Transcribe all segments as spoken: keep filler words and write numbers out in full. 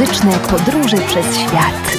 muzyczne podróże przez świat.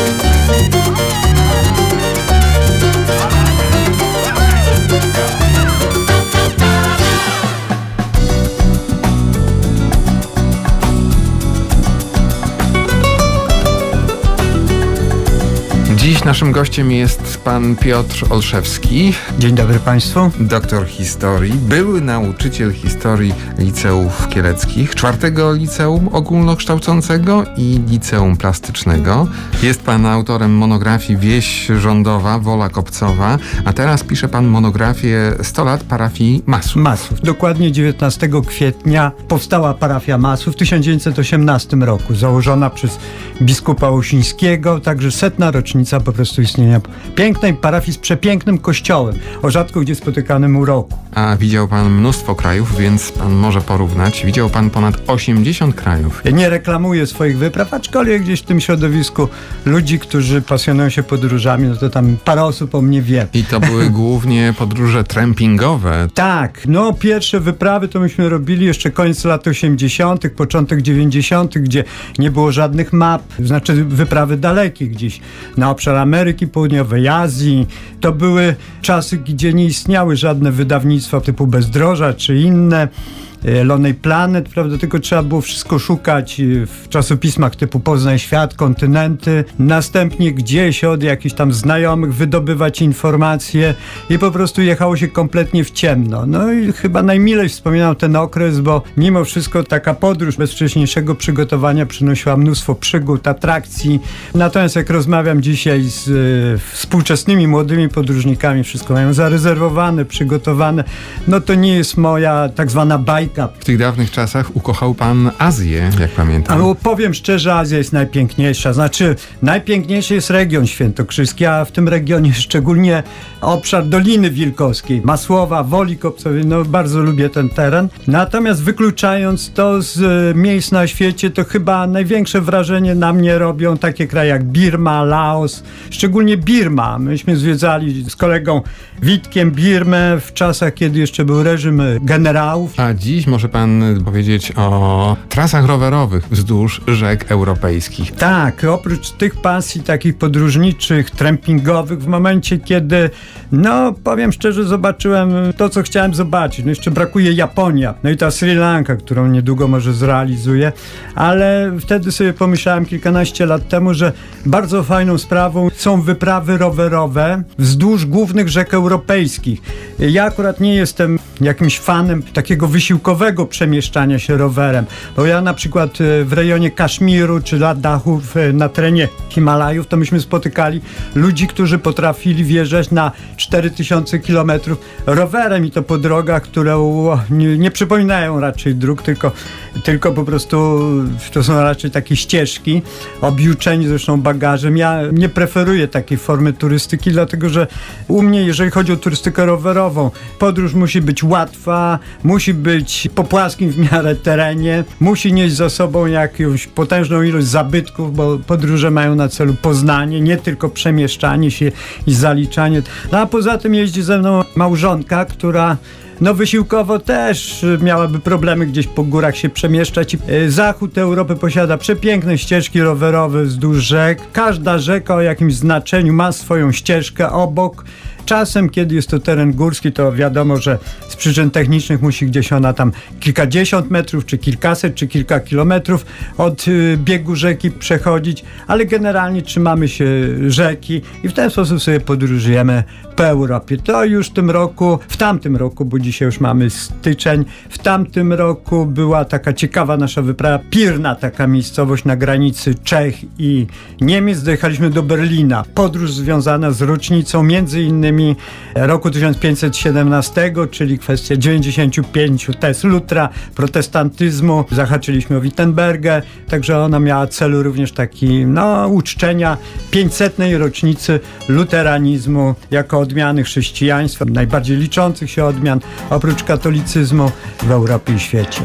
Dziś naszym gościem jest pan Piotr Olszewski. Dzień dobry Państwu. Doktor historii, były nauczyciel historii liceów kieleckich, czwartego liceum ogólnokształcącego i liceum plastycznego. Jest pan autorem monografii Wieś rządowa, Wola Kopcowa, a teraz pisze pan monografię sto lat parafii Masów. Masów. Dokładnie dziewiętnastego kwietnia powstała parafia Masów w tysiąc dziewięćset osiemnastym roku, założona przez biskupa Uścińskiego, także setna rocznica po prostu istnienia pięknej parafii z przepięknym kościołem, o rzadko gdzie spotykanym uroku. A widział pan mnóstwo krajów, więc pan może porównać. Widział pan ponad osiemdziesiąt krajów. Ja nie reklamuję swoich wypraw, aczkolwiek gdzieś w tym środowisku ludzi, którzy pasjonują się podróżami, no to tam parę osób o mnie wie. I to były głównie podróże trampingowe. Tak, no pierwsze wyprawy to myśmy robili jeszcze koniec lat osiemdziesiątych, początek dziewięćdziesiątych, gdzie nie było żadnych map, znaczy wyprawy dalekie gdzieś na obszar Ameryki Południowej, Azji. To były czasy, gdzie nie istniały żadne wydawnictwa typu Bezdroża czy inne. Lonely Planet, prawda, tylko trzeba było wszystko szukać w czasopismach typu Poznaj Świat, Kontynenty, następnie gdzieś od jakichś tam znajomych wydobywać informacje i po prostu jechało się kompletnie w ciemno. No i chyba najmilej wspominam ten okres, bo mimo wszystko taka podróż bez wcześniejszego przygotowania przynosiła mnóstwo przygód, atrakcji. Natomiast jak rozmawiam dzisiaj z y, współczesnymi młodymi podróżnikami, wszystko mają zarezerwowane, przygotowane, no to nie jest moja tak zwana bajka. W tych dawnych czasach ukochał pan Azję, jak pamiętam. Ale powiem szczerze, Azja jest najpiękniejsza. Znaczy, najpiękniejszy jest region świętokrzyski, a w tym regionie szczególnie obszar Doliny Wilkowskiej, Masłowa, Woli Kopcowej. No, bardzo lubię ten teren. Natomiast wykluczając to z miejsc na świecie, to chyba największe wrażenie na mnie robią takie kraje jak Birma, Laos, szczególnie Birma. Myśmy zwiedzali z kolegą Witkiem Birmę w czasach, kiedy jeszcze był reżim generałów. A dziś może pan powiedzieć o trasach rowerowych wzdłuż rzek europejskich. Tak, oprócz tych pasji takich podróżniczych, trampingowych, w momencie kiedy, no powiem szczerze, zobaczyłem to, co chciałem zobaczyć. No jeszcze brakuje Japonia, no i ta Sri Lanka, którą niedługo może zrealizuję, ale wtedy sobie pomyślałem kilkanaście lat temu, że bardzo fajną sprawą są wyprawy rowerowe wzdłuż głównych rzek europejskich. Ja akurat nie jestem jakimś fanem takiego wysiłkowego przemieszczania się rowerem, bo ja na przykład w rejonie Kaszmiru czy Laddachu na terenie Himalajów to myśmy spotykali ludzi, którzy potrafili wjeżdżać na cztery tysiące kilometrów rowerem i to po drogach, które nie, nie przypominają raczej dróg, tylko, tylko po prostu to są raczej takie ścieżki, objuczeni zresztą bagażem. Ja nie preferuję takiej formy turystyki, dlatego że u mnie, jeżeli chodzi o turystykę rowerową, podróż musi być łatwa, musi być po płaskim w miarę terenie, musi nieść za sobą jakąś potężną ilość zabytków, bo podróże mają na celu poznanie, nie tylko przemieszczanie się i zaliczanie. No a poza tym jeździ ze mną małżonka, która no wysiłkowo też miałaby problemy gdzieś po górach się przemieszczać. Zachód Europy posiada przepiękne ścieżki rowerowe wzdłuż rzek. Każda rzeka o jakimś znaczeniu ma swoją ścieżkę obok. Czasem, kiedy jest to teren górski, to wiadomo, że z przyczyn technicznych musi gdzieś ona tam kilkadziesiąt metrów, czy kilkaset, czy kilka kilometrów od y, biegu rzeki przechodzić, ale generalnie trzymamy się rzeki i w ten sposób sobie podróżujemy po Europie. To już w tym roku, w tamtym roku, bo dzisiaj już mamy styczeń, w tamtym roku była taka ciekawa nasza wyprawa, Pirna, taka miejscowość na granicy Czech i Niemiec. Dojechaliśmy do Berlina. Podróż związana z rocznicą między innymi roku tysiąc pięćset siedemnastego, czyli kwestia dziewięćdziesięciu pięciu tez Lutra, protestantyzmu. Zahaczyliśmy o Wittenbergę, także ona miała celu również taki, no, uczczenia pięćsetnej rocznicy luteranizmu jako odmiany chrześcijaństwa, najbardziej liczących się odmian oprócz katolicyzmu w Europie i świecie.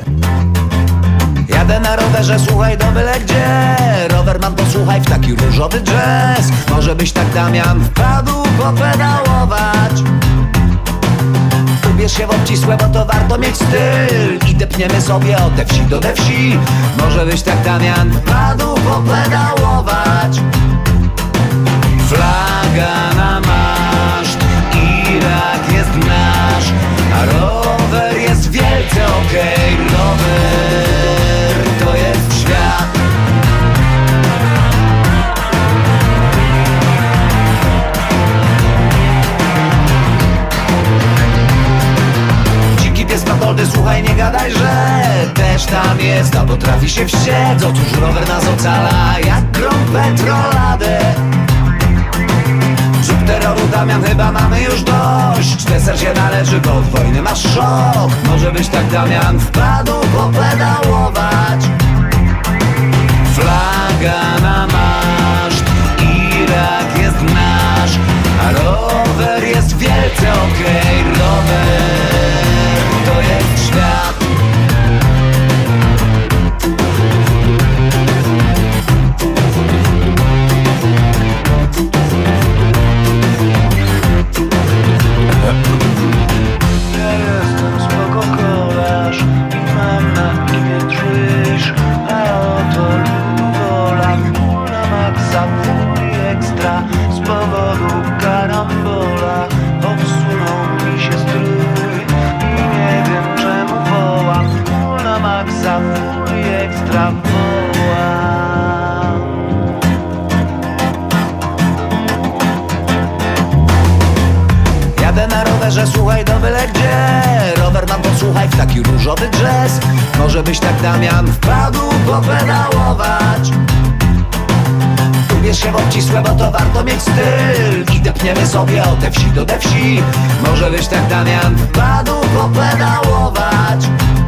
Jadę na rowerze, słuchaj, do byle gdzie. Rowerman, posłuchaj, w taki różowy jazz. Może byś tak, Damian, wpadł popedałować. Ubierz się w obcisłe, bo to warto mieć styl. I depniemy sobie od te wsi do te wsi. Może byś tak, Damian, wpadł popedałować. Flaga na maszt, Irak jest nasz, a rower jest wielce okej. Rower to jest świat. Dziki pies Patoldy, słuchaj, nie gadaj, że też tam jest, a potrafi się wściec. Otóż rower nas ocala jak grom petroladę. Żuk terroru, Damian, chyba mamy już dość. Deser się należy, bo od wojny masz szok. Może byś tak, Damian, wpadł popedałować. Flaga na maszt, Irak jest nasz, a rower jest wielce okej. Rower to jest świat. Jadę na rowerze, słuchaj, do byle gdzie. Rower mam, posłuchaj, w taki różowy drzes. Może byś tak, Damian, wpadł popedałować. Ubierz się w obcisłe, bo to warto mieć styl. I depniemy sobie od te wsi do te wsi. Może byś tak, Damian, wpadł popedałować.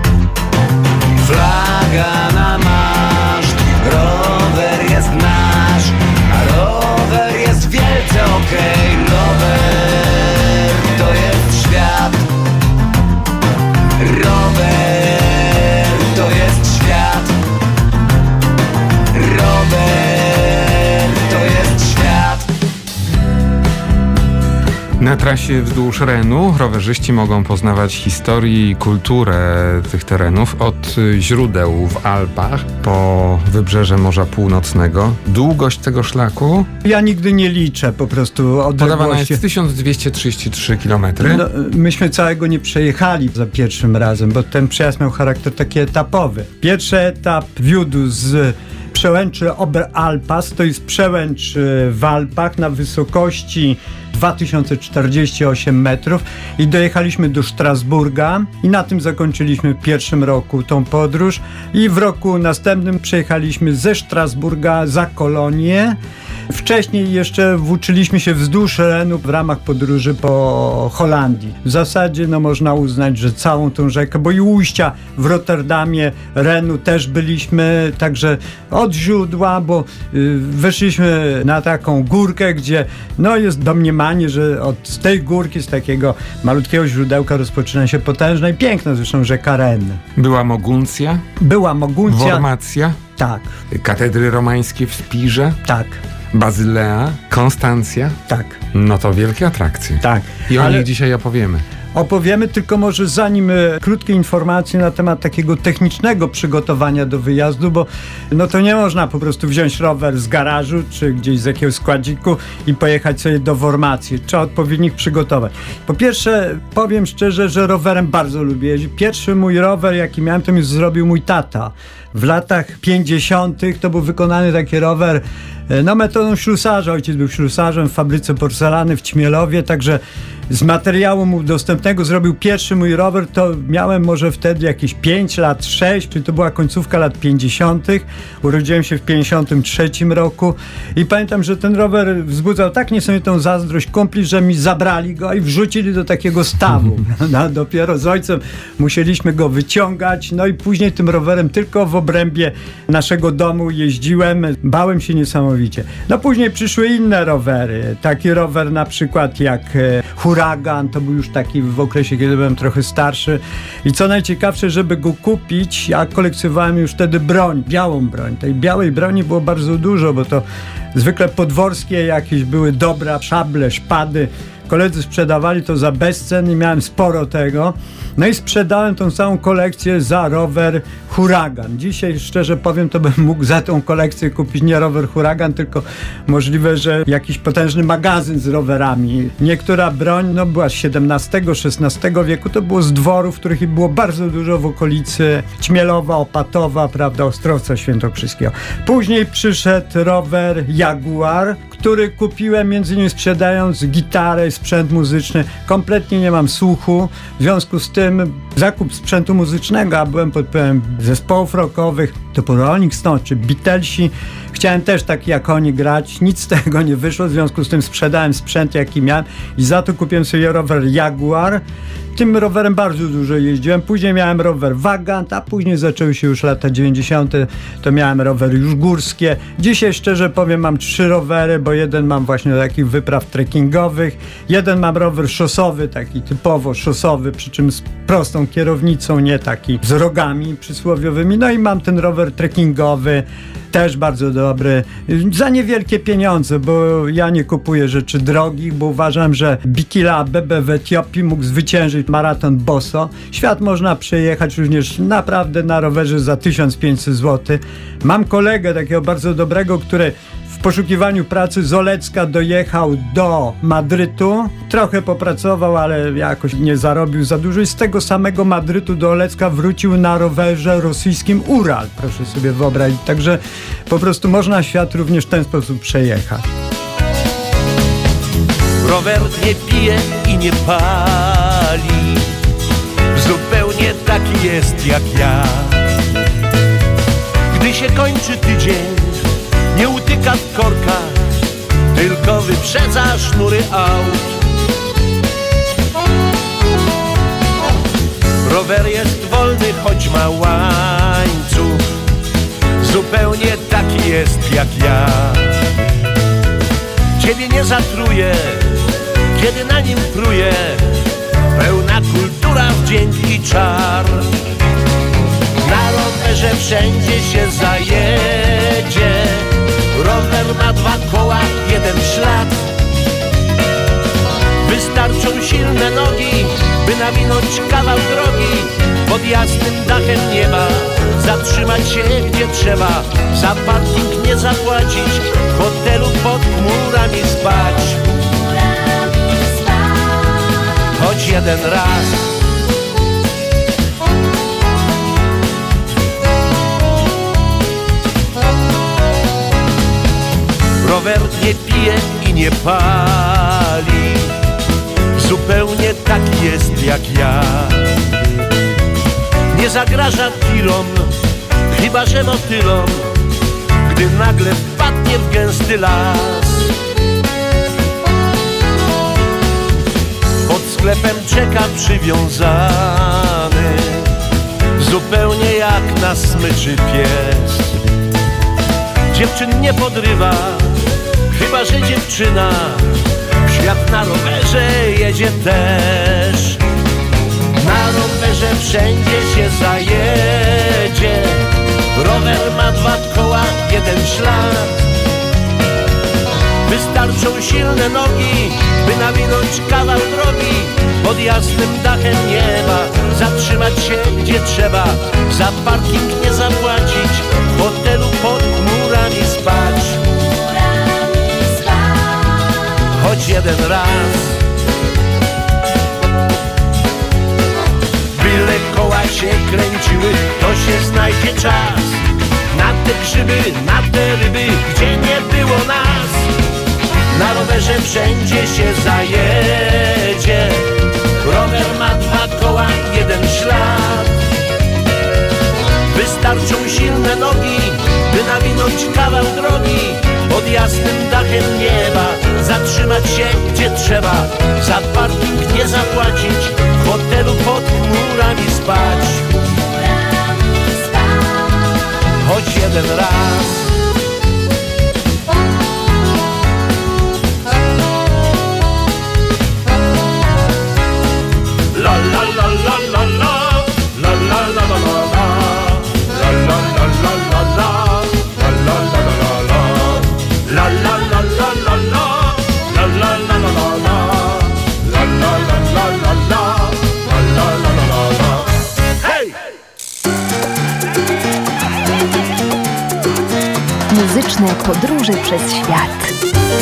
Flaga na maszt, rower jest nasz, a rower jest wielce okej. Rower to jest świat. Rower to jest świat. Rower to jest świat. Na trasie wzdłuż Renu rowerzyści mogą poznawać historię i kulturę tych terenów od źródeł w Alpach po wybrzeże Morza Północnego. Długość tego szlaku Ja nigdy nie liczę po prostu podawana odległości. jest tysiąc dwieście trzydzieści trzy kilometry. No, myśmy całego nie przejechali za pierwszym razem, bo ten przejazd miał charakter taki etapowy. Pierwszy etap wiódł z przełęczy Oberalpas, to jest przełęcz w Alpach na wysokości dwa tysiące czterdzieści osiem metrów i dojechaliśmy do Strasburga i na tym zakończyliśmy w pierwszym roku tą podróż i w roku następnym przejechaliśmy ze Strasburga za Kolonię. Wcześniej jeszcze włóczyliśmy się wzdłuż Renu w ramach podróży po Holandii. W zasadzie no, można uznać, że całą tą rzekę, bo i ujścia w Rotterdamie, Renu też byliśmy, także od źródła, bo y, weszliśmy na taką górkę, gdzie no, jest domniemanie, że od z tej górki, z takiego malutkiego źródełka rozpoczyna się potężna i piękna zresztą rzeka Ren. Była Moguncja, Była Moguncja. Wormacja, Tak, katedry romańskie w Spirze, tak, Bazylea, Konstancja. tak, No to wielkie atrakcje. tak. I o Ale- nich dzisiaj opowiemy. Opowiemy, tylko może zanim e, krótkie informacje na temat takiego technicznego przygotowania do wyjazdu, bo no to nie można po prostu wziąć rower z garażu czy gdzieś z jakiegoś składziku i pojechać sobie do Wormacji. Trzeba odpowiednich przygotować. Po pierwsze, powiem szczerze, że rowerem bardzo lubię jeździć. Pierwszy mój rower, jaki miałem, to mi zrobił mój tata. W latach pięćdziesiątych to był wykonany taki rower e, no metodą ślusarza. Ojciec był ślusarzem w fabryce porcelany w Ćmielowie, także z materiału mu dostępnego zrobił pierwszy mój rower. To miałem może wtedy jakieś pięć lat, sześć, czy to była końcówka lat pięćdziesiątych. Urodziłem się w pięćdziesiątym trzecim roku i pamiętam, że ten rower wzbudzał tak niesamowitą zazdrość kumpli, że mi zabrali go i wrzucili do takiego stawu. No, dopiero z ojcem musieliśmy go wyciągać, no i później tym rowerem tylko w obrębie naszego domu jeździłem. Bałem się niesamowicie. No później przyszły inne rowery. Taki rower na przykład jak e, Huragan, to był już taki w okresie, kiedy byłem trochę starszy. I co najciekawsze, żeby go kupić, ja kolekcjonowałem już wtedy broń, białą broń. Tej białej broni było bardzo dużo, bo to zwykle podworskie jakieś były dobra, szable, szpady. koledzy sprzedawali to za bezcen i miałem sporo tego. No i sprzedałem tą całą kolekcję za rower Huragan. Dzisiaj, szczerze powiem, to bym mógł za tą kolekcję kupić nie rower Huragan, tylko możliwe, że jakiś potężny magazyn z rowerami. Niektóra broń no, była z siedemnastego szesnastego wieku, to było z dworów, których było bardzo dużo w okolicy Ćmielowa, Opatowa, prawda, Ostrowca Świętokrzyskiego. Później przyszedł rower Jaguar, który kupiłem między innymi sprzedając gitarę, sprzęt muzyczny. Kompletnie nie mam słuchu, w związku z tym zakup sprzętu muzycznego, a byłem pod wpływem zespołów rockowych, typu Rolling Stones czy Beatlesi. Chciałem też tak jak oni grać, nic z tego nie wyszło, w związku z tym sprzedałem sprzęt jaki miałem i za to kupiłem sobie rower Jaguar. Tym rowerem bardzo dużo jeździłem. Później miałem rower Vagant, a później zaczęły się już lata dziewięćdziesiąte. To miałem rowery już górskie. Dzisiaj szczerze powiem, mam trzy rowery, bo jeden mam właśnie do takich wypraw trekkingowych. Jeden mam rower szosowy, taki typowo szosowy, przy czym z prostą kierownicą, nie taki z rogami przysłowiowymi. No i mam ten rower trekkingowy, też bardzo dobry, za niewielkie pieniądze, bo ja nie kupuję rzeczy drogich, bo uważam, że Bikila Abebe w Etiopii mógł zwyciężyć maraton boso. Świat można przejechać również naprawdę na rowerze za tysiąc pięćset złotych. Mam kolegę takiego bardzo dobrego, który w poszukiwaniu pracy z Olecka dojechał do Madrytu. Trochę popracował, ale jakoś nie zarobił za dużo i z tego samego Madrytu do Olecka wrócił na rowerze rosyjskim Ural. Proszę sobie wyobrazić. Także po prostu można świat również w ten sposób przejechać. Rower nie pije i nie pali, zupełnie taki jest jak ja. Gdy się kończy tydzień, nie utyka w korkach, tylko wyprzedza sznury aut. Rower jest wolny, choć ma łańcuch, zupełnie taki jest jak ja. Ciebie nie zatruje, kiedy na nim pruje, pełna kultura, wdzięk i czar. Na rowerze wszędzie się zajedzie, rower ma dwa koła, jeden ślad. Wystarczą silne nogi, by nawinąć kawał drogi. Pod jasnym dachem nieba zatrzymać się gdzie trzeba, za parking nie zapłacić, w hotelu pod chmurami spać. Choć jeden raz. Rower nie pije i nie pali, zupełnie taki jest jak ja. Nie zagraża tirom, chyba że motylom, gdy nagle wpadnie w gęsty las. Pod sklepem czeka przywiązany, zupełnie jak na smyczy pies. Dziewczyn nie podrywa, chyba że dziewczyna w świat na rowerze jedzie też. Na rowerze wszędzie się zajedzie, rower ma dwa koła, jeden ślad. Wystarczą silne nogi, by nawinąć kawał drogi. Pod jasnym dachem nieba zatrzymać się gdzie trzeba, za parking nie zapłacić, w hotelu pod chmurami spać. Choć jeden raz. Byle koła się kręciły, to się znajdzie czas na te grzyby, na te ryby, gdzie nie było nas. Na rowerze wszędzie się zajedzie, rower ma dwa koła, jeden ślad. Wystarczą silne nogi, by nawinąć kawał drogi. Pod jasnym dachem nieba zatrzymać się gdzie trzeba, za parking nie zapłacić, w hotelu pod chmurami spać. Choć jeden raz. La la la la la la, la la la la la la, la la la la la la, la la la la la la, la la la la la la, la la la la la la, muzyczne podróże przez świat.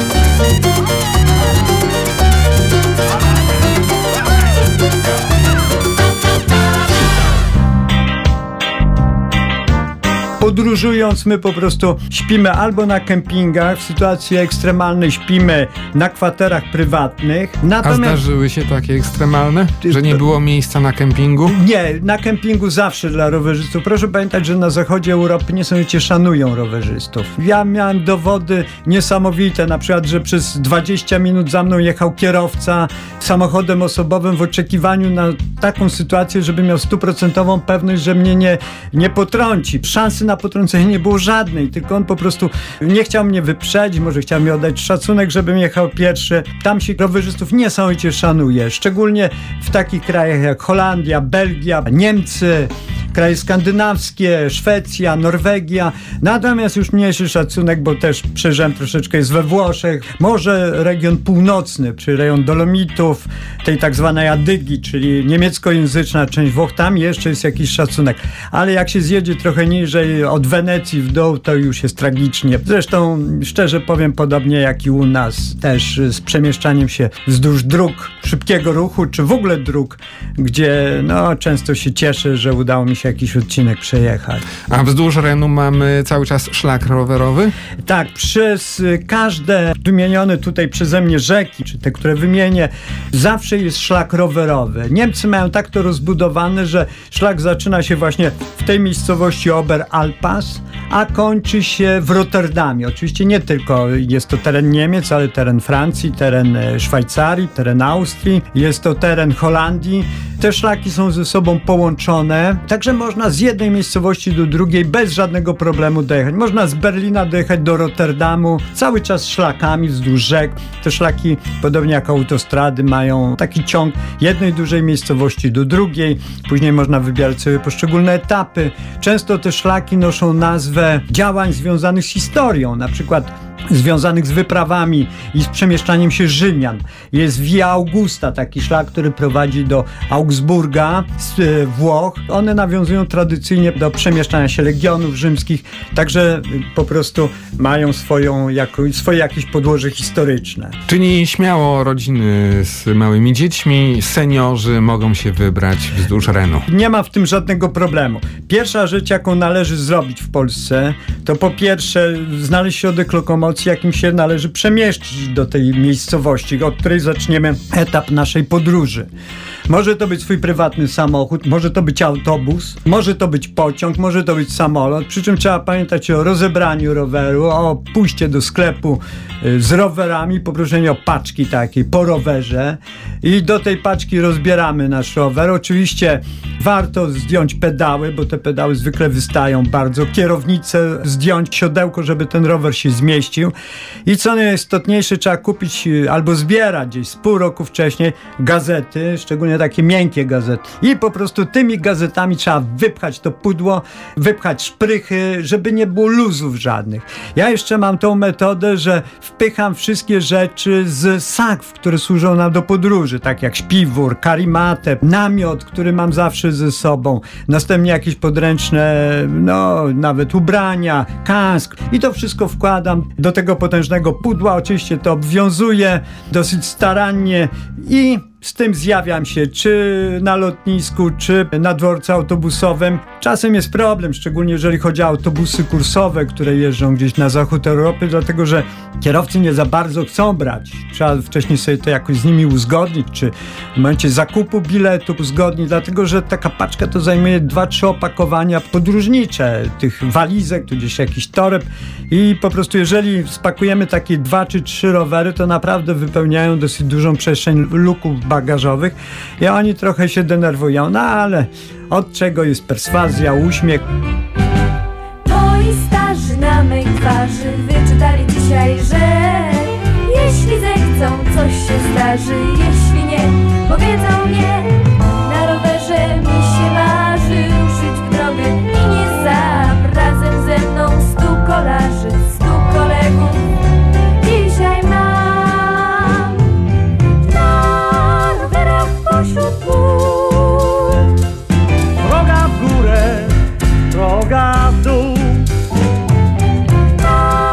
Podróżując my po prostu śpimy albo na kempingach, w sytuacji ekstremalnej śpimy na kwaterach prywatnych. Natomiast... A zdarzyły się takie ekstremalne? Że nie było miejsca na kempingu? Nie, na kempingu zawsze dla rowerzystów. Proszę pamiętać, że na zachodzie Europy niesamowicie szanują rowerzystów. Ja miałem dowody niesamowite, na przykład, że przez dwadzieścia minut za mną jechał kierowca samochodem osobowym w oczekiwaniu na taką sytuację, żeby miał stuprocentową pewność, że mnie nie, nie potrąci. Szansy na potrącenie nie było żadnej, tylko on po prostu nie chciał mnie wyprzedzić, może chciał mi oddać szacunek, żebym jechał pierwszy. Tam się rowerzystów niesamowicie szanuje, szczególnie w takich krajach jak Holandia, Belgia, Niemcy, kraje skandynawskie, Szwecja, Norwegia. Natomiast już mniejszy szacunek, bo też przeżyłem troszeczkę, jest we Włoszech. Może region północny, czy rejon Dolomitów, tej tak zwanej Adygi, czyli niemieckojęzyczna część Włoch, tam jeszcze jest jakiś szacunek. Ale jak się zjedzie trochę niżej, od Wenecji w dół, to już jest tragicznie. Zresztą, szczerze powiem, podobnie jak i u nas, też z przemieszczaniem się wzdłuż dróg szybkiego ruchu, czy w ogóle dróg, gdzie no, często się cieszę, że udało mi się jakiś odcinek przejechać. A wzdłuż Renu mamy cały czas szlak rowerowy? Tak, przez każde wymienione tutaj przeze mnie rzeki, czy te, które wymienię, zawsze jest szlak rowerowy. Niemcy mają tak to rozbudowane, że szlak zaczyna się właśnie w tej miejscowości Oberalpas, a kończy się w Rotterdamie. Oczywiście nie tylko jest to teren Niemiec, ale teren Francji, teren Szwajcarii, teren Austrii, jest to teren Holandii. Te szlaki są ze sobą połączone, także można z jednej miejscowości do drugiej bez żadnego problemu dojechać. Można z Berlina dojechać do Rotterdamu cały czas szlakami wzdłuż rzek. Te szlaki, podobnie jak autostrady, mają taki ciąg jednej dużej miejscowości do drugiej. Później można wybierać sobie poszczególne etapy. Często te szlaki noszą nazwę działań związanych z historią, na przykład związanych z wyprawami i z przemieszczaniem się Rzymian. Jest Via Augusta, taki szlak, który prowadzi do Augsburga z y, Włoch. One nawiązują tradycyjnie do przemieszczania się legionów rzymskich, także po prostu mają swoją, jako, swoje jakieś podłoże historyczne. Czyli śmiało rodziny z małymi dziećmi, seniorzy mogą się wybrać wzdłuż Renu. Nie ma w tym żadnego problemu. Pierwsza rzecz, jaką należy zrobić w Polsce, to po pierwsze znaleźć środek lokomocji, jakim się należy przemieścić do tej miejscowości, od której zaczniemy etap naszej podróży. Może to być swój prywatny samochód, może to być autobus, może to być pociąg, może to być samolot, przy czym trzeba pamiętać o rozebraniu roweru, o pójście do sklepu z rowerami, poproszenie o paczki takiej po rowerze i do tej paczki rozbieramy nasz rower. Oczywiście warto zdjąć pedały, bo te pedały zwykle wystają bardzo. Kierownicę zdjąć, siodełko, żeby ten rower się zmieścił. I co najistotniejsze, trzeba kupić albo zbierać gdzieś z pół roku wcześniej gazety, szczególnie takie miękkie gazety. I po prostu tymi gazetami trzeba wypchać to pudło, wypchać szprychy, żeby nie było luzów żadnych. Ja jeszcze mam tą metodę, że wpycham wszystkie rzeczy z sakw, które służą nam do podróży, tak jak śpiwór, karimatę, namiot, który mam zawsze ze sobą, następnie jakieś podręczne, no nawet ubrania, kask i to wszystko wkładam do tego potężnego pudła. Oczywiście to obwiązuję dosyć starannie i z tym zjawiam się czy na lotnisku, czy na dworcu autobusowym. Czasem jest problem, szczególnie jeżeli chodzi o autobusy kursowe, które jeżdżą gdzieś na zachód Europy, dlatego że kierowcy nie za bardzo chcą brać. Trzeba wcześniej sobie to jakoś z nimi uzgodnić, czy w momencie zakupu biletu uzgodnić, dlatego że taka paczka to zajmuje dwa, trzy opakowania podróżnicze, tych walizek, tu gdzieś jakiś toreb i po prostu jeżeli spakujemy takie dwa czy trzy rowery, to naprawdę wypełniają dosyć dużą przestrzeń luków bagażowych i oni trochę się denerwują, no ale od czego jest perswazja, uśmiech. Moi starzy na mej twarzy wyczytali dzisiaj, że jeśli zechcą, coś się zdarzy, jeśli nie, powiedzą nie. Na rowerze mi się marzy ruszyć w drogę i nie sam, razem ze mną stu kolarzy, stu kolegów dzisiaj mam. Na rowerach pośród pól, Droga w górę, droga w dół. na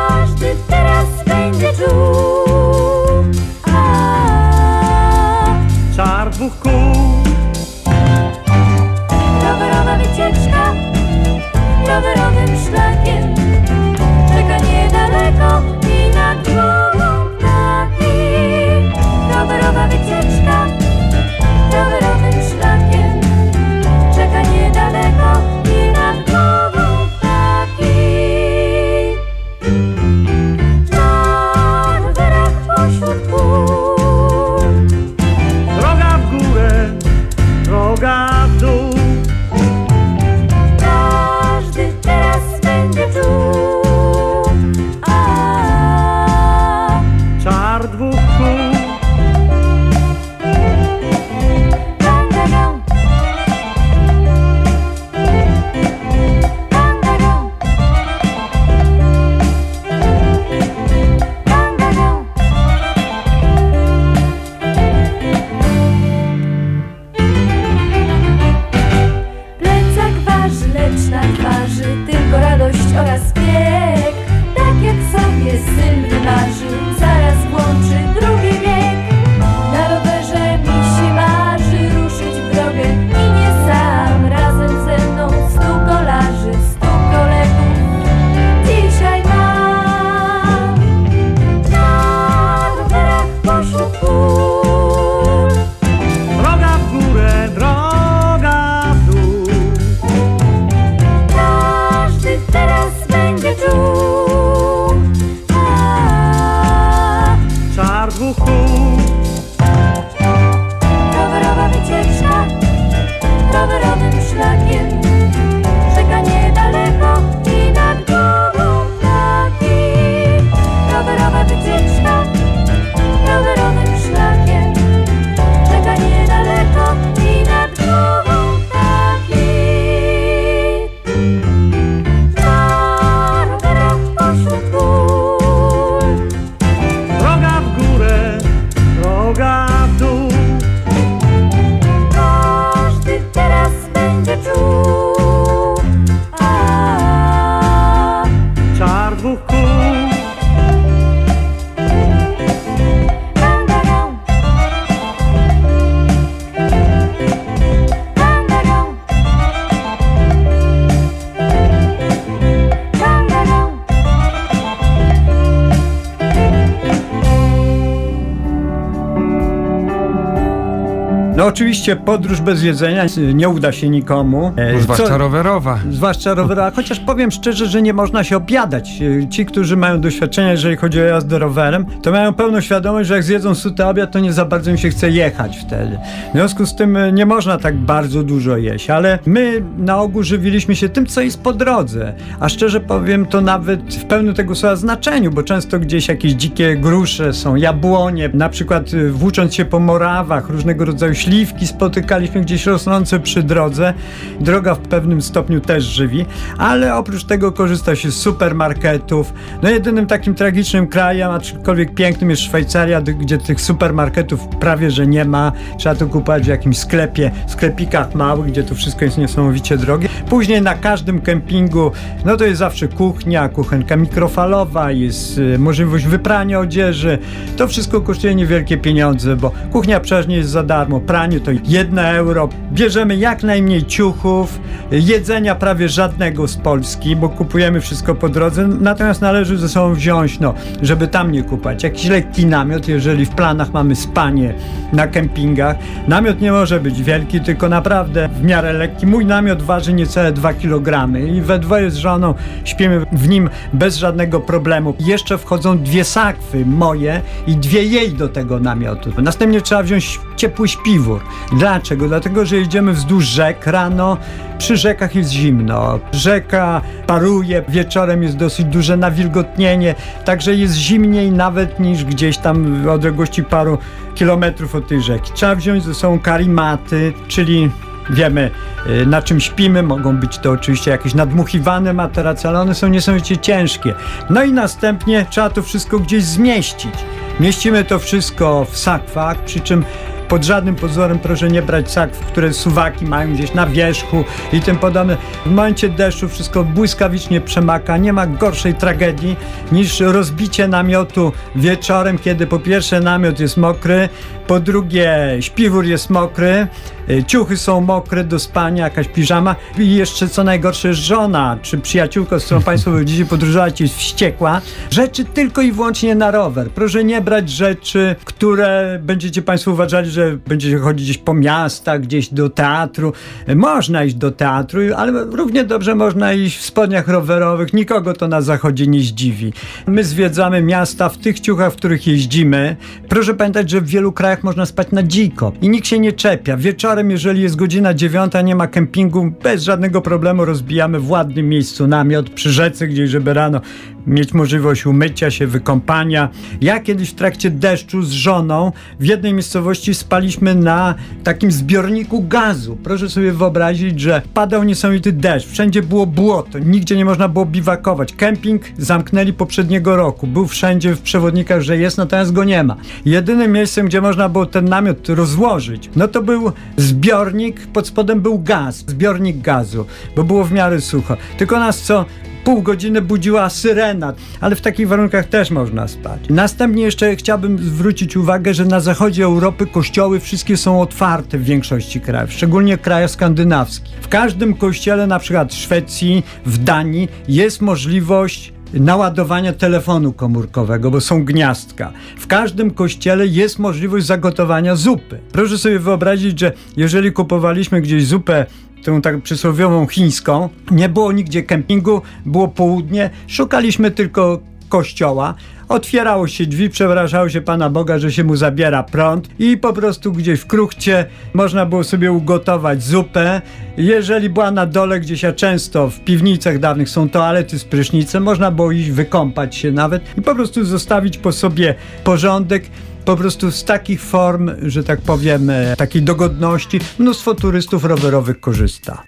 No oczywiście podróż bez jedzenia nie uda się nikomu. E, Zwłaszcza co- rowerowa. Zwłaszcza rowerowa, chociaż powiem szczerze, że nie można się obiadać. Ci, którzy mają doświadczenie, jeżeli chodzi o jazdę rowerem, to mają pełną świadomość, że jak zjedzą syty obiad, to nie za bardzo im się chce jechać wtedy. W związku z tym nie można tak bardzo dużo jeść, ale my na ogół żywiliśmy się tym, co jest po drodze. A szczerze powiem, to nawet w pełnym tego słowa znaczeniu, bo często gdzieś jakieś dzikie grusze są, jabłonie, na przykład włócząc się po Morawach, różnego rodzaju śliwki spotykaliśmy gdzieś rosnące przy drodze. Droga w pewnym stopniu też żywi, ale oprócz tego korzysta się z supermarketów. No jedynym takim tragicznym krajem, aczkolwiek pięknym, jest Szwajcaria, gdzie tych supermarketów prawie że nie ma. Trzeba to kupować w jakimś sklepie, sklepikach małych, gdzie to wszystko jest niesamowicie drogie. Później na każdym kempingu, no to jest zawsze kuchnia, kuchenka mikrofalowa, jest y, możliwość wyprania odzieży. To wszystko kosztuje niewielkie pieniądze, bo kuchnia przeważnie jest za darmo, pranie to jedno euro. Bierzemy jak najmniej ciuchów, jedzenia prawie żadnego z Polski, bo kupujemy wszystko po drodze, natomiast należy ze sobą wziąć, no, żeby tam nie kupować. Jakiś lekki namiot, jeżeli w planach mamy spanie na kempingach. Namiot nie może być wielki, tylko naprawdę w miarę lekki. Mój namiot waży niecałe dwa kilogramy i we dwoje z żoną śpimy w nim bez żadnego problemu. Jeszcze wchodzą dwie sakwy moje i dwie jej do tego namiotu. Następnie trzeba wziąć ciepły śpiwór. Dlaczego? Dlatego, że jedziemy wzdłuż rzek rano. Przy rzekach jest zimno. Rzeka paruje, wieczorem jest dosyć duże nawilgotnienie, także jest zimniej nawet niż gdzieś tam w odległości paru kilometrów od tej rzeki. Trzeba wziąć ze sobą karimaty, czyli wiemy, na czym śpimy. Mogą być to oczywiście jakieś nadmuchiwane materace, ale one są niesamowicie ciężkie. No i następnie trzeba to wszystko gdzieś zmieścić. Mieścimy to wszystko w sakwach, przy czym pod żadnym pozorem proszę nie brać sakw, które suwaki mają gdzieś na wierzchu i tym podobne. W momencie deszczu wszystko błyskawicznie przemaka. Nie ma gorszej tragedii niż rozbicie namiotu wieczorem, kiedy po pierwsze namiot jest mokry, po drugie śpiwór jest mokry, ciuchy są mokre do spania, jakaś piżama i jeszcze co najgorsze żona czy przyjaciółka, z którą państwo będziecie podróżować, jest wściekła. Rzeczy tylko i wyłącznie na rower. Proszę nie brać rzeczy, które będziecie państwo uważali, że będziecie chodzić gdzieś po miastach, gdzieś do teatru. Można iść do teatru, ale równie dobrze można iść w spodniach rowerowych. Nikogo to na zachodzie nie zdziwi. My zwiedzamy miasta w tych ciuchach, w których jeździmy. Proszę pamiętać, że w wielu krajach można spać na dziko i nikt się nie czepia. Wieczorem, jeżeli jest godzina dziewiąta, nie ma kempingu, bez żadnego problemu rozbijamy w ładnym miejscu namiot przy rzece, gdzieś, żeby rano mieć możliwość umycia się, wykąpania. Ja kiedyś w trakcie deszczu z żoną w jednej miejscowości spaliśmy na takim zbiorniku gazu. Proszę sobie wyobrazić, że padał niesamowity deszcz, wszędzie było błoto, nigdzie nie można było biwakować. Kemping zamknęli poprzedniego roku, był wszędzie w przewodnikach, że jest, natomiast go nie ma. Jedynym miejscem, gdzie można było ten namiot rozłożyć, no to był zbiornik, pod spodem był gaz, zbiornik gazu, bo było w miarę sucho. Tylko nas co pół godziny budziła syrena, ale w takich warunkach też można spać. Następnie jeszcze chciałbym zwrócić uwagę, że na zachodzie Europy kościoły wszystkie są otwarte w większości krajów, szczególnie w krajach skandynawskich. W każdym kościele, na przykład w Szwecji, w Danii, jest możliwość naładowania telefonu komórkowego, bo są gniazdka. W każdym kościele jest możliwość zagotowania zupy. Proszę sobie wyobrazić, że jeżeli kupowaliśmy gdzieś zupę, tą tak przysłowiową chińską, nie było nigdzie kempingu, było południe, szukaliśmy tylko kościoła, otwierało się drzwi, przepraszało się Pana Boga, że się mu zabiera prąd i po prostu gdzieś w kruchcie można było sobie ugotować zupę. Jeżeli była na dole gdzieś, a często w piwnicach dawnych są toalety z prysznicem, można było iść wykąpać się nawet i po prostu zostawić po sobie porządek. Po prostu z takich form, że tak powiem, takiej dogodności mnóstwo turystów rowerowych korzysta.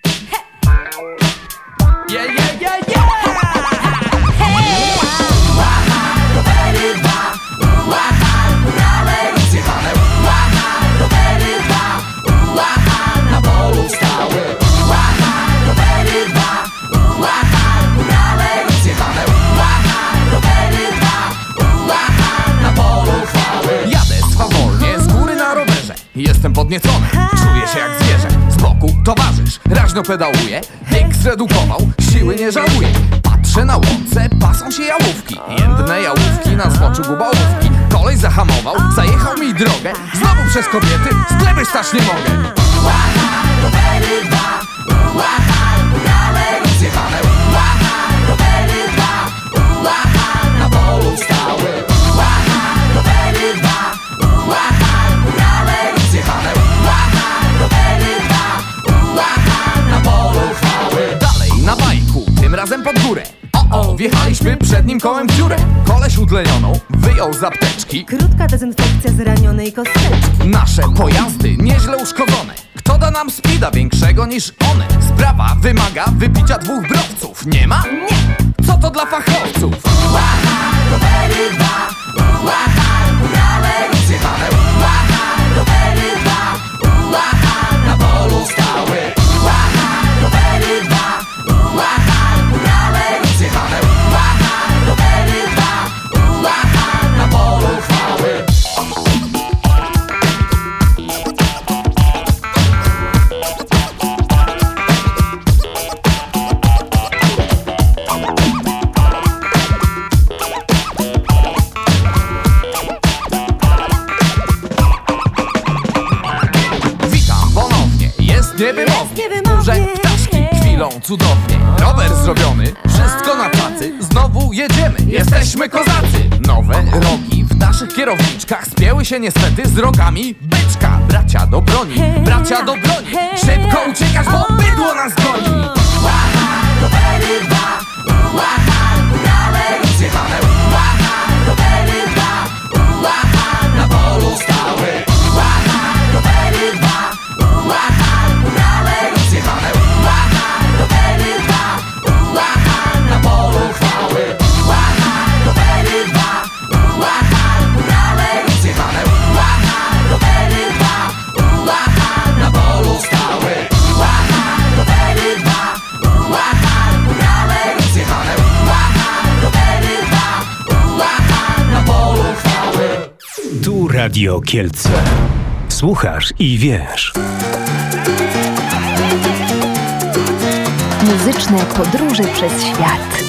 Yeah, yeah, yeah, yeah! Jestem podniecony, czuję się jak zwierzę. Z boku towarzysz, raźno pedałuje. Bieg zredukował, siły nie żałuje. Patrzę na łące, pasą się jałówki. Jedne jałówki na zboczu gubałówki. Kolej zahamował, zajechał mi drogę. Znowu przez kobiety, z gleby stać nie mogę. Na polu stały. Na polu chwały. Dalej na bajku, tym razem pod górę. O, o, wjechaliśmy przed nim kołem w dziurę. Koleś udlejoną wyjął z apteczki. Krótka dezynfekcja zranionej kosteczki. Nasze pojazdy nieźle uszkodzone. Kto da nam speeda większego niż one? Sprawa wymaga wypicia dwóch browców. Nie ma? Nie! Co to dla fachowców? Na polu stały. Na polu chwały. Witam ponownie, jest niewymownie. Jest W górze niewymownie. ptaszki kwilą cudownie. Rower zrobiony, wszystko na tacy. Znowu jedziemy, jesteśmy kozacy. Nowe rogi w naszych kierowniczkach spięły się niestety z rogami byczka. Bracia do broni, bracia do broni. Szybko uciekać, bo bydło nas goni. Na polu stały. Na polu chwały. Na polu stały. Na polu chwały. Tu Radio Kielce. Słuchasz i wiesz. Muzyczne podróże przez świat.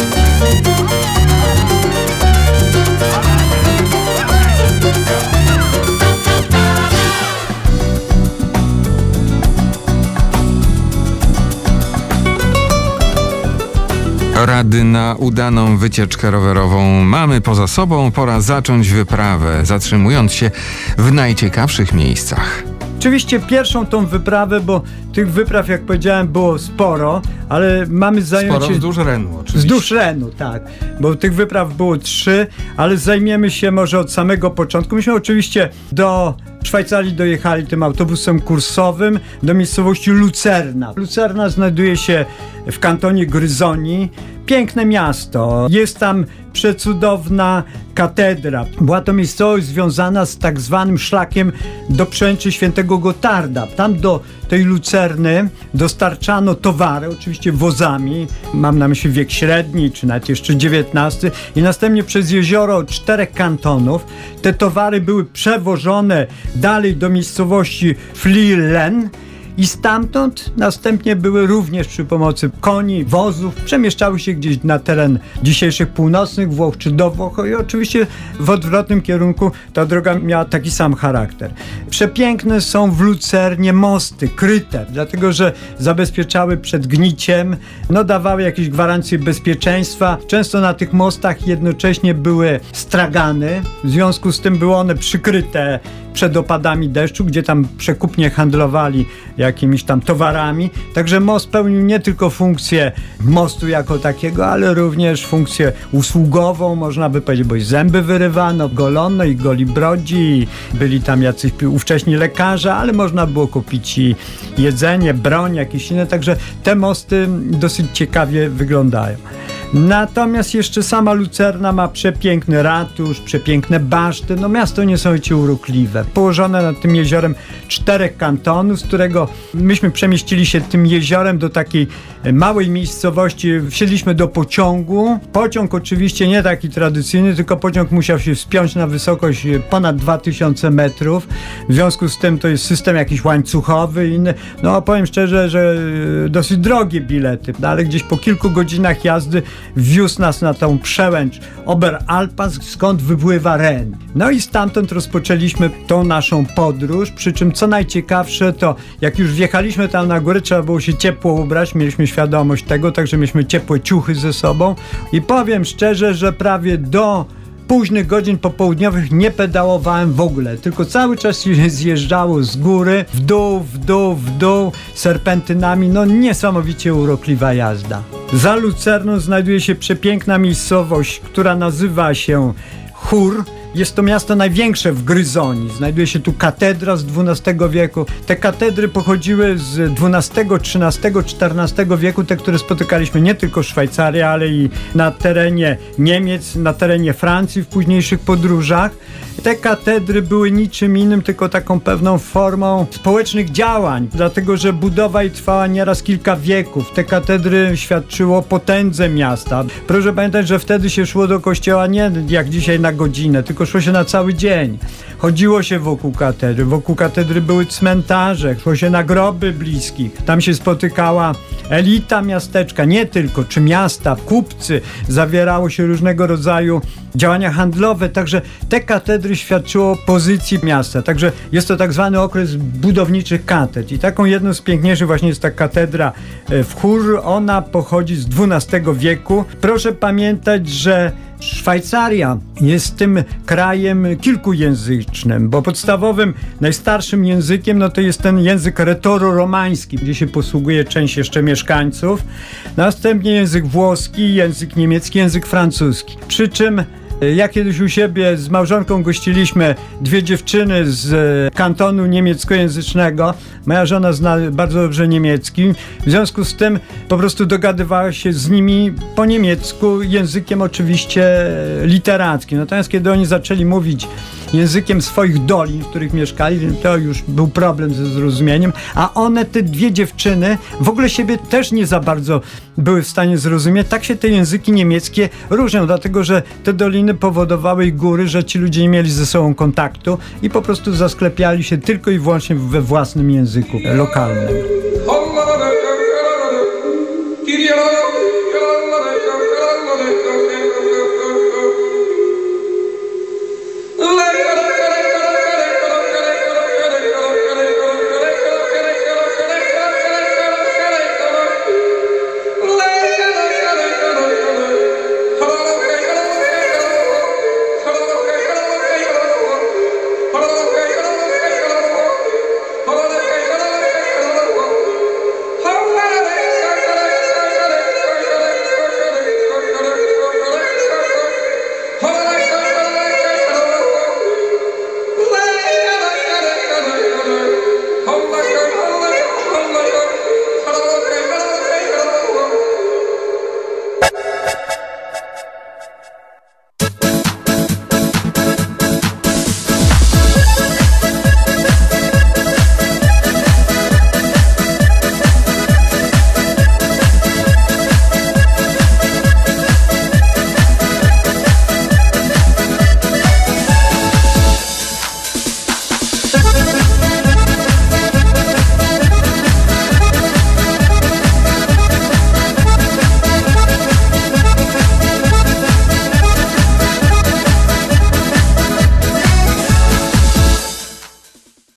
Rady na udaną wycieczkę rowerową mamy poza sobą. Pora zacząć wyprawę, zatrzymując się w najciekawszych miejscach. Oczywiście pierwszą tą wyprawę, bo tych wypraw, jak powiedziałem, było sporo, ale mamy zająć Sporo się... wzdłuż Renu, oczywiście. Wzdłuż Renu, tak. Bo tych wypraw było trzy, ale zajmiemy się może od samego początku. Myśmy oczywiście do Szwajcarii dojechali tym autobusem kursowym do miejscowości Lucerna. Lucerna znajduje się w kantonie Gryzonii. Piękne miasto. Jest tam przecudowna katedra. Była to miejscowość związana z tak zwanym szlakiem do Przęczy Świętego Gotarda. Tam do tej Lucerny dostarczano towary, oczywiście wozami. Mam na myśli wiek średni, czy nawet jeszcze dziewiętnasty. I następnie przez jezioro czterech kantonów te towary były przewożone dalej do miejscowości Flielen. I stamtąd następnie były również przy pomocy koni, wozów, przemieszczały się gdzieś na teren dzisiejszych północnych Włoch czy do Włoch i oczywiście w odwrotnym kierunku ta droga miała taki sam charakter. Przepiękne są w Lucernie mosty kryte, dlatego że zabezpieczały przed gniciem, no dawały jakieś gwarancje bezpieczeństwa. Często na tych mostach jednocześnie były stragany, w związku z tym były one przykryte przed opadami deszczu, gdzie tam przekupnie handlowali jakimiś tam towarami. Także most pełnił nie tylko funkcję mostu jako takiego, ale również funkcję usługową, można by powiedzieć, bo i zęby wyrywano, golono i golibrodzi, byli tam jacyś ówcześni lekarze, ale można było kupić i jedzenie, broń, jakieś inne, także te mosty dosyć ciekawie wyglądają. Natomiast jeszcze sama Lucerna ma przepiękny ratusz, przepiękne baszty, no miasto niesamowicie urokliwe. Położone nad tym jeziorem czterech kantonów, z którego myśmy przemieścili się tym jeziorem do takiej małej miejscowości, wsiedliśmy do pociągu. Pociąg oczywiście nie taki tradycyjny, tylko pociąg musiał się wspiąć na wysokość ponad dwa tysiące metrów. W związku z tym to jest system jakiś łańcuchowy i inny. No powiem szczerze, że dosyć drogie bilety, no, ale gdzieś po kilku godzinach jazdy wiózł nas na tą przełęcz Oberalpa, skąd wypływa Ren. No i stamtąd rozpoczęliśmy tą naszą podróż, przy czym co najciekawsze to jak już wjechaliśmy tam na górę, trzeba było się ciepło ubrać, mieliśmy świadomość tego, także mieliśmy ciepłe ciuchy ze sobą i powiem szczerze, że prawie do późnych godzin popołudniowych nie pedałowałem w ogóle, tylko cały czas się zjeżdżało z góry, w dół, w dół, w dół, serpentynami, no niesamowicie urokliwa jazda. Za Lucerną znajduje się przepiękna miejscowość, która nazywa się Chór. Jest to miasto największe w Gryzonii. Znajduje się tu katedra z dwunastego wieku. Te katedry pochodziły z dwunastego, trzynastego, czternastego wieku, te, które spotykaliśmy nie tylko w Szwajcarii, ale i na terenie Niemiec, na terenie Francji w późniejszych podróżach. Te katedry były niczym innym, tylko taką pewną formą społecznych działań, dlatego że budowa jej trwała nieraz kilka wieków. Te katedry świadczyły o potędze miasta. Proszę pamiętać, że wtedy się szło do kościoła nie jak dzisiaj na godzinę, tylko szło się na cały dzień. Chodziło się wokół katedry, wokół katedry były cmentarze, szło się na groby bliskich. Tam się spotykała elita miasteczka, nie tylko, czy miasta, kupcy, zawierało się różnego rodzaju działania handlowe, także te katedry świadczyły o pozycji miasta, także jest to tak zwany okres budowniczych katedr i taką jedną z piękniejszych właśnie jest ta katedra w Chór, ona pochodzi z dwunastego wieku. Proszę pamiętać, że Szwajcaria jest tym krajem kilkujęzycznym, bo podstawowym, najstarszym językiem no to jest ten język retoro-romański, gdzie się posługuje część jeszcze mieszkańców. Następnie język włoski, język niemiecki, język francuski. Przy czym ja kiedyś u siebie z małżonką gościliśmy dwie dziewczyny z kantonu niemieckojęzycznego. Moja żona zna bardzo dobrze niemiecki. W związku z tym po prostu dogadywała się z nimi po niemiecku, językiem oczywiście literackim. Natomiast kiedy oni zaczęli mówić językiem swoich dolin, w których mieszkali, to już był problem ze zrozumieniem, a one, te dwie dziewczyny, w ogóle siebie też nie za bardzo były w stanie zrozumieć. Tak się te języki niemieckie różnią, dlatego że te doliny powodowały i góry, że ci ludzie nie mieli ze sobą kontaktu i po prostu zasklepiali się tylko i wyłącznie we własnym języku lokalnym.